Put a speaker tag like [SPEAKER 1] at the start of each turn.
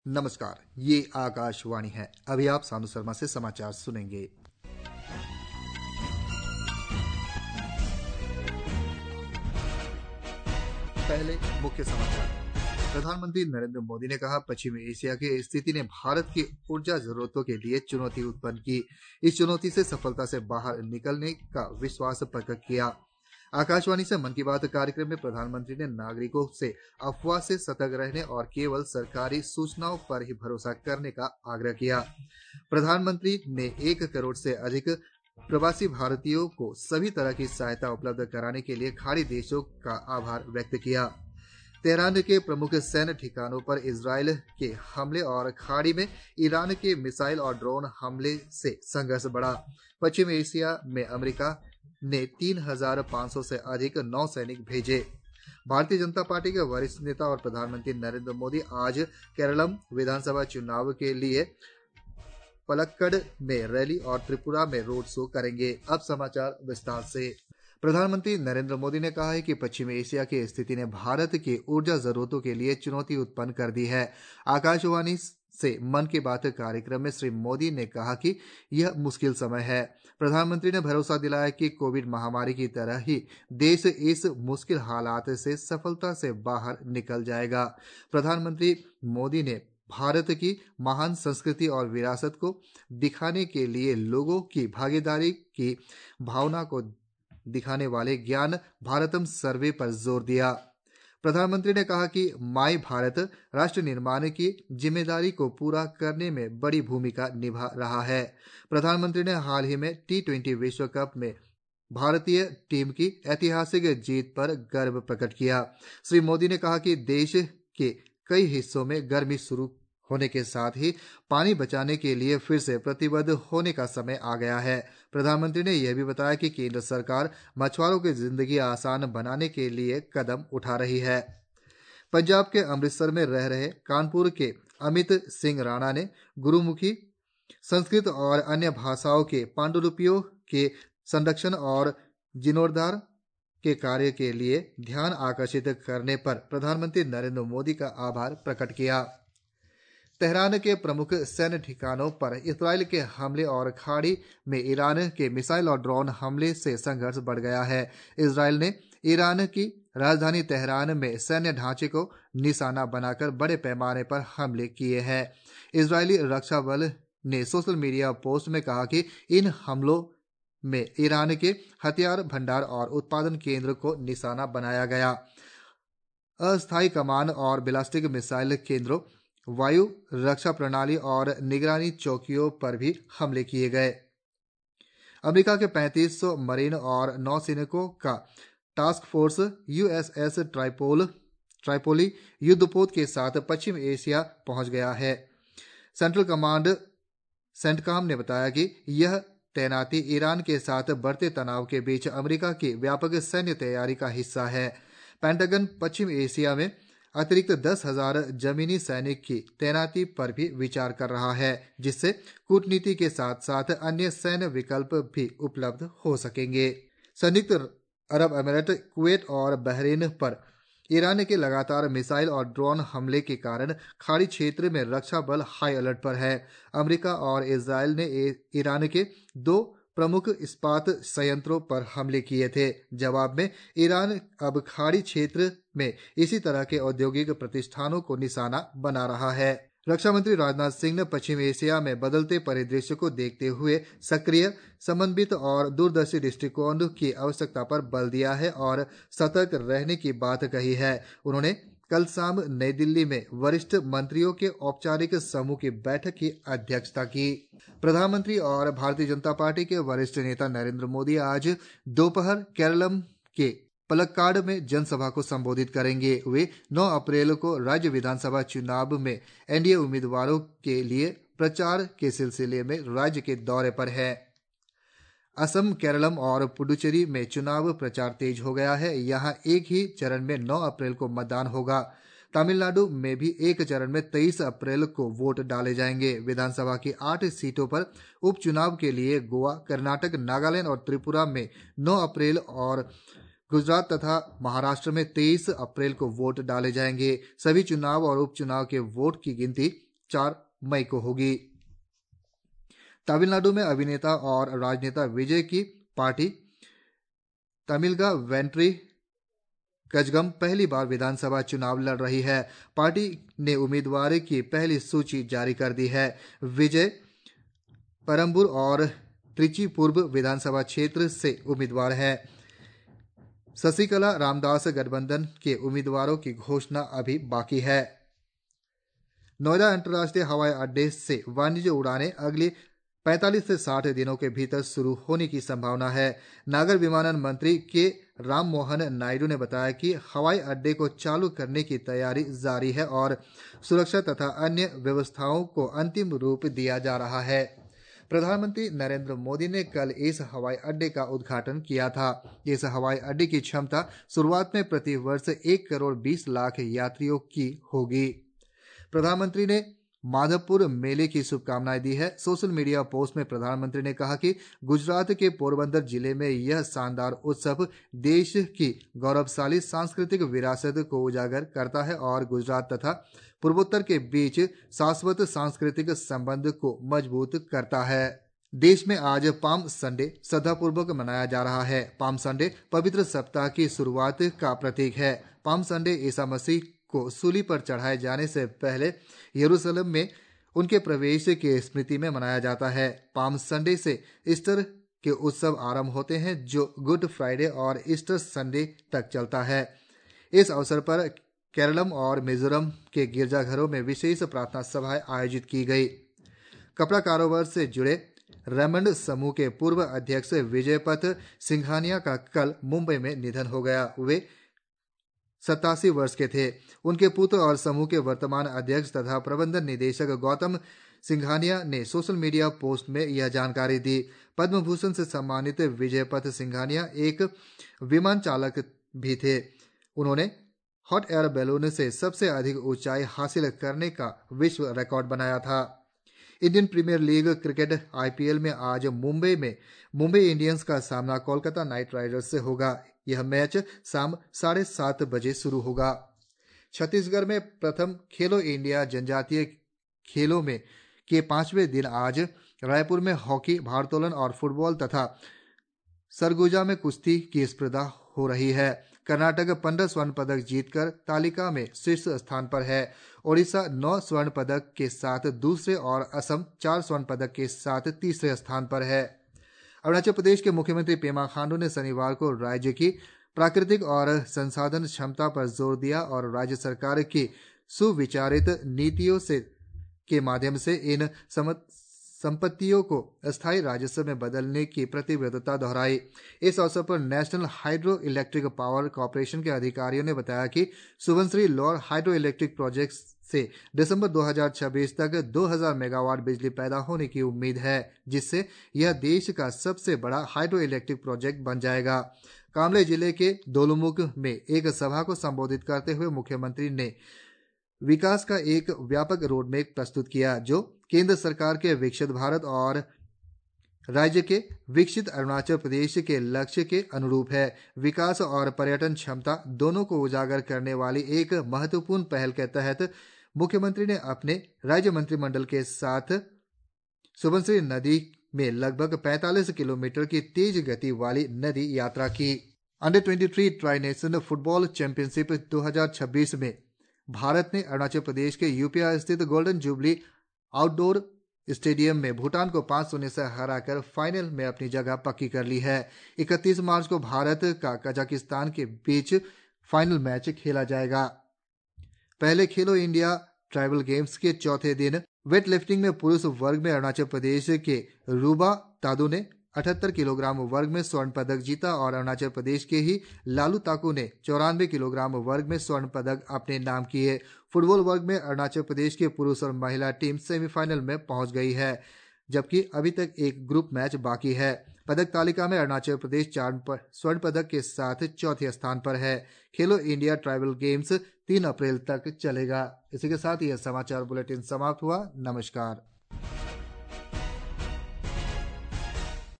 [SPEAKER 1] नमस्कार, ये आकाशवाणी है। अभी आप सानू शर्मा से समाचार सुनेंगे। पहले मुख्य समाचार। प्रधानमंत्री नरेंद्र मोदी ने कहा, पश्चिमी एशिया की स्थिति ने भारत की ऊर्जा जरूरतों के लिए चुनौती उत्पन्न की। इस चुनौती से सफलता से बाहर निकलने का विश्वास प्रकट किया। आकाशवाणी से मन की बात कार्यक्रम में प्रधानमंत्री ने नागरिकों से अफवाह से सतर्क रहने और केवल सरकारी सूचनाओं पर ही भरोसा करने का आग्रह किया। प्रधानमंत्री ने 1 करोड़ से अधिक प्रवासी भारतीयों को सभी तरह की सहायता उपलब्ध कराने के लिए खाड़ी देशों का आभार व्यक्त किया। तेहरान के प्रमुख सैन्य ठिकानों पर इजरायल के हमले और खाड़ी में ईरान के मिसाइल और ड्रोन हमले से संघर्ष बढ़ा। पश्चिम एशिया में अमेरिका ने 3,500 से अधिक नौसैनिक भेजे। भारतीय जनता पार्टी के वरिष्ठ नेता और प्रधानमंत्री नरेंद्र मोदी आज केरलम विधानसभा चुनाव के लिए पलक्कड़ में रैली और त्रिपुरा में रोड शो करेंगे। अब समाचार विस्तार से। प्रधानमंत्री नरेंद्र मोदी ने कहा है कि पश्चिमी एशिया की स्थिति ने भारत की ऊर्जा जरूरतों के लिए चुनौती उत्पन्न कर दी है। आकाशवाणी से मन की बात कार्यक्रम में श्री मोदी ने कहा कि यह मुश्किल समय है। प्रधानमंत्री ने भरोसा दिलाया कि कोविड महामारी की तरह ही देश इस मुश्किल हालात से सफलता से बाहर निकल जाएगा। प्रधानमंत्री मोदी ने भारत की महान संस्कृति और विरासत को दिखाने के लिए लोगों की भागीदारी की भावना को दिखाने वाले ज्ञान भारतम सर्वे पर जोर दिया। प्रधानमंत्री ने कहा कि माई भारत राष्ट्र निर्माण की जिम्मेदारी को पूरा करने में बड़ी भूमिका निभा रहा है। प्रधानमंत्री ने हाल ही में T20 विश्व कप में भारतीय टीम की ऐतिहासिक जीत पर गर्व प्रकट किया। श्री मोदी ने कहा कि देश के कई हिस्सों में गर्मी शुरू होने के साथ ही पानी बचाने के लिए फिर से प्रतिबद्ध होने का समय आ गया है। प्रधानमंत्री ने यह भी बताया कि केंद्र सरकार मछुआरों की जिंदगी आसान बनाने के लिए कदम उठा रही है। पंजाब के अमृतसर में रह रहे कानपुर के अमित सिंह राणा ने गुरुमुखी, संस्कृत और अन्य भाषाओं के पांडुलिपियों के संरक्षण और जीर्णोद्धार के कार्य के लिए ध्यान आकर्षित करने पर प्रधानमंत्री नरेंद्र मोदी का आभार प्रकट किया। तेहरान के प्रमुख सैन्य ठिकानों पर इजरायल के हमले और खाड़ी में ईरान के मिसाइल और ड्रोन हमले से संघर्ष बढ़ गया है। इजरायल ने ईरान की राजधानी तेहरान में सैन्य ढांचे को निशाना बनाकर बड़े पैमाने पर हमले किए हैं। इजरायली रक्षा बल ने सोशल मीडिया पोस्ट में कहा कि इन हमलों में ईरान के हथियार भंडार और उत्पादन केंद्र को निशाना बनाया गया। अस्थायी कमान और बैलिस्टिक मिसाइल केंद्रों, वायु रक्षा प्रणाली और निगरानी चौकियों पर भी हमले किए गए। अमेरिका के 3500 मरीन और नौसैनिकों का टास्क फोर्स USS ट्राइपोली युद्धपोत के साथ पश्चिम एशिया पहुंच गया है। सेंट्रल कमांड सेंटकॉम ने बताया कि यह तैनाती ईरान के साथ बढ़ते तनाव के बीच अमेरिका की व्यापक सैन्य तैयारी का हिस्सा है। पेंटागन पश्चिम एशिया में अतिरिक्त 10,000 जमीनी सैनिक की तैनाती पर भी विचार कर रहा है, जिससे कूटनीति के साथ साथ अन्य सैन्य विकल्प भी उपलब्ध हो सकेंगे। संयुक्त अरब अमीरात, कुवैत और बहरीन पर ईरान के लगातार मिसाइल और ड्रोन हमले के कारण खाड़ी क्षेत्र में रक्षा बल हाई अलर्ट पर है। अमेरिका और इजरायल ने ईरान के 2 प्रमुख इस्पात संयंत्रों पर हमले किए थे। जवाब में ईरान अब खाड़ी क्षेत्र में इसी तरह के औद्योगिक प्रतिष्ठानों को निशाना बना रहा है। रक्षा मंत्री राजनाथ सिंह ने पश्चिम एशिया में बदलते परिदृश्य को देखते हुए सक्रिय, समन्वित और दूरदर्शी दृष्टिकोण की आवश्यकता पर बल दिया है और सतर्क रहने की बात कही है। उन्होंने कल शाम नई दिल्ली में वरिष्ठ मंत्रियों के औपचारिक समूह की बैठक की अध्यक्षता की। प्रधानमंत्री और भारतीय जनता पार्टी के वरिष्ठ नेता नरेंद्र मोदी आज दोपहर केरलम के पलक्काड में जनसभा को संबोधित करेंगे। वे 9 अप्रैल को राज्य विधानसभा चुनाव में एनडीए उम्मीदवारों के लिए प्रचार के सिलसिले में राज्य के दौरे पर हैं। असम, केरलम और पुडुचेरी में चुनाव प्रचार तेज हो गया है। यहां एक ही चरण में 9 अप्रैल को मतदान होगा। तमिलनाडु में भी एक चरण में 23 अप्रैल को वोट डाले जाएंगे। विधानसभा की 8 सीटों पर उपचुनाव के लिए गोवा, कर्नाटक, नागालैंड और त्रिपुरा में 9 अप्रैल और गुजरात तथा महाराष्ट्र में 23 अप्रैल को वोट डाले जाएंगे। सभी चुनाव और उपचुनाव के वोट की गिनती 4 मई को होगी। तमिलनाडु में अभिनेता और राजनेता विजय की पार्टी तमिलगा वेंट्री कजगम पहली बार विधानसभा चुनाव लड़ रही है। पार्टी ने उम्मीदवार की पहली सूची जारी कर दी है। विजय परम्बूर और त्रिची पूर्व विधानसभा क्षेत्र से उम्मीदवार हैं। शशिकला रामदास गठबंधन के उम्मीदवारों की घोषणा अभी बाकी है। नोएडा अंतर्राष्ट्रीय हवाई अड्डे से वाणिज्य उड़ानें अगले 45 से 60 दिनों के भीतर शुरू होने की संभावना है। नागर विमानन मंत्री के राम मोहन नायडू ने बताया कि हवाई अड्डे को चालू करने की तैयारी जारी है और सुरक्षा तथा अन्य व्यवस्थाओं को अंतिम रूप दिया जा रहा है। प्रधानमंत्री नरेंद्र मोदी ने कल इस हवाई अड्डे का उद्घाटन किया था। इस हवाई अड्डे की क्षमता शुरुआत में प्रति वर्ष 1 करोड़ 20 लाख यात्रियों की होगी। प्रधानमंत्री ने माधवपुर मेले की शुभकामनाएं दी है। सोशल मीडिया पोस्ट में प्रधानमंत्री ने कहा कि गुजरात के पोरबंदर जिले में यह शानदार उत्सव देश की गौरवशाली सांस्कृतिक विरासत को उजागर करता है और गुजरात तथा पूर्वोत्तर के बीच शाश्वत सांस्कृतिक संबंध को मजबूत करता है। देश में आज पाम संडे श्रद्धापूर्वक मनाया जा रहा है। पाम संडे पवित्र सप्ताह की शुरुआत का प्रतीक है। पाम संडे ईसा मसीह को सूली पर चढ़ाए जाने से पहले यरूशलेम में उनके प्रवेश की स्मृति में मनाया जाता है। पाम संडे से ईस्टर के उत्सव आरंभ होते हैं जो गुड फ्राइडे और ईस्टर संडे तक चलता है। इस अवसर पर केरलम और मिजोरम के गिरजाघरों में विशेष प्रार्थना सभाएं आयोजित की गई। कपड़ा कारोबार से जुड़े रेमंड समूह के पूर्व अध्यक्ष विजयपथ सिंघानिया का कल मुंबई में निधन हो गया। वे 87 वर्ष के थे। उनके पुत्र और समूह के वर्तमान अध्यक्ष तथा प्रबंधन निदेशक गौतम सिंघानिया ने सोशल मीडिया पोस्ट में यह जानकारी दी। पद्म भूषण से सम्मानित विजयपथ सिंघानिया एक विमान चालक भी थे। उन्होंने हॉट एयर बैलून से सबसे अधिक ऊंचाई हासिल करने का विश्व रिकॉर्ड बनाया था। Indian premier league cricket IPL में आज मुंबई में मुंबई इंडियंस का सामना कोलकाता नाइट राइडर्स से होगा। यह मैच शाम 7:30 बजे शुरू होगा। छत्तीसगढ़ में प्रथम खेलो इंडिया जनजातीय खेलों में के 5वें दिन आज रायपुर में हॉकी, भारोत्तोलन और फुटबॉल तथा सरगुजा में कुश्ती की स्पर्धा हो रही है। कर्नाटक 15 स्वर्ण पदक जीतकर तालिका में शीर्ष स्थान पर है। ओडिशा 9 स्वर्ण पदक के साथ दूसरे और असम 4 स्वर्ण पदक के साथ तीसरे स्थान पर है। अरुणाचल प्रदेश के मुख्यमंत्री पेमा खांडू ने शनिवार को राज्य की प्राकृतिक और संसाधन क्षमता पर जोर दिया और राज्य सरकार की सुविचारित नीतियों के माध्यम से इन संपत्तियों को स्थायी राजस्व में बदलने की प्रतिबद्धता दोहराई। इस अवसर पर national hydro electric power corporation के अधिकारियों ने बताया कि Subansiri lower hydro electric project से दिसंबर 2026 तक 2000 मेगावाट बिजली पैदा होने की उम्मीद है, जिससे यह देश का सबसे बड़ा हाइड्रो इलेक्ट्रिक प्रोजेक्ट बन जाएगा। कामले जिले के दोलुमुख में एक सभा को संबोधित करते हुए मुख्यमंत्री ने विकास का एक व्यापक रोडमैप प्रस्तुत किया जो केंद्र सरकार के विकसित भारत और राज्य के विकसित अरुणाचल प्रदेश के लक्ष्य के अनुरूप है। विकास और पर्यटन क्षमता दोनों को उजागर करने वाली एक महत्वपूर्ण पहल के तहत मुख्यमंत्री ने अपने राज्य मंत्रिमंडल के साथ सुबनसिरी नदी में लगभग 45 किलोमीटर की तेज गति वाली नदी यात्रा की। Under 23 tri national football championship 2026 में भारत ने अरुणाचल प्रदेश के यूपिया स्थित गोल्डन जुबली आउटडोर स्टेडियम में भूटान को 5-0 से हराकर फाइनल में अपनी जगह पक्की कर ली है। 31 मार्च को भारत का कजाकिस्तान के बीच फाइनल मैच खेला जाएगा। पहले खेलो इंडिया ट्राइबल गेम्स के चौथे दिन वेट लिफ्टिंग में पुरुष वर्ग में अरुणाचल प्रदेश के रूबा तादू ने 78 किलोग्राम वर्ग में स्वर्ण पदक जीता और अरुणाचल प्रदेश के ही लालू ताकू ने 94 किलोग्राम वर्ग में स्वर्ण पदक अपने नाम किए। फुटबॉल वर्ग में अरुणाचल प्रदेश के पुरुष और महिला टीम सेमीफाइनल में पहुंच गई है, जबकि अभी तक एक ग्रुप मैच बाकी है। पदक तालिका में अरुणाचल प्रदेश 4 स्वर्ण पदक के साथ चौथे स्थान पर है। खेलो इंडिया ट्राइबल गेम्स 3 अप्रैल तक चलेगा। इसी के साथ यह समाचार बुलेटिन समाप्त हुआ। नमस्कार।